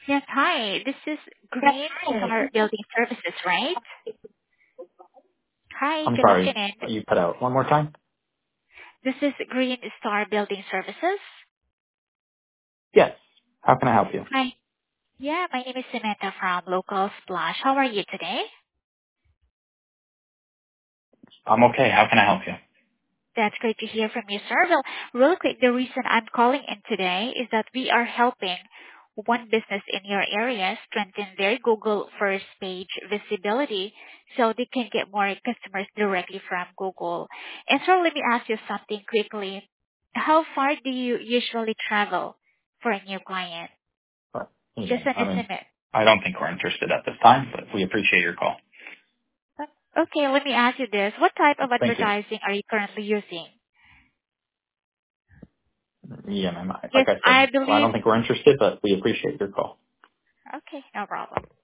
Yes, hi. This is Green Star Building Services, right? Hi, I'm good sorry, afternoon. you cut out. One more time? This is Green Star Building Services. Yes. How can I help you? Hi. Yeah, my name is Samantha from Local Splash. How are you today? I'm okay. How can I help you? That's great to hear from you, sir. Well, real quick, the reason I'm calling in today is that we are helping one business in your area strengthen their Google first page visibility so they can get more customers directly from Google. And so let me ask you something quickly. How far do you usually travel for a new client? But, Just an I mean, estimate. I don't think we're interested at this time, but we appreciate your call. Okay, let me ask you this. What type of Thank you. advertising are you currently using? Yeah, ma'am. Like Yes, I I said, I believe. don't think we're interested, but we appreciate your call. Okay, no problem.